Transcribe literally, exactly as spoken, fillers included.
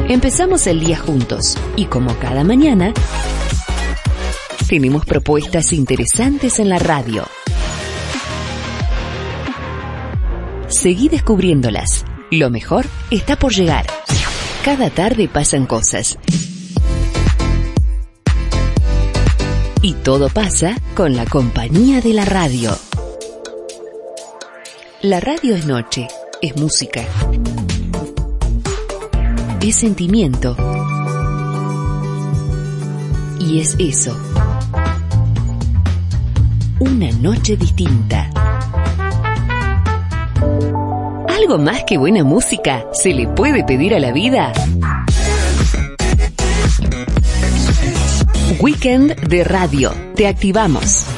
Empezamos el día juntos y como cada mañana, tenemos propuestas interesantes en la radio. Seguí descubriéndolas. Lo mejor está por llegar. Cada tarde pasan cosas. Y todo pasa con la compañía de la radio. La radio es noche, es música, es sentimiento. Y es eso. Una noche distinta. ¿Algo más que buena música se le puede pedir a la vida? Weekend de radio. Te activamos.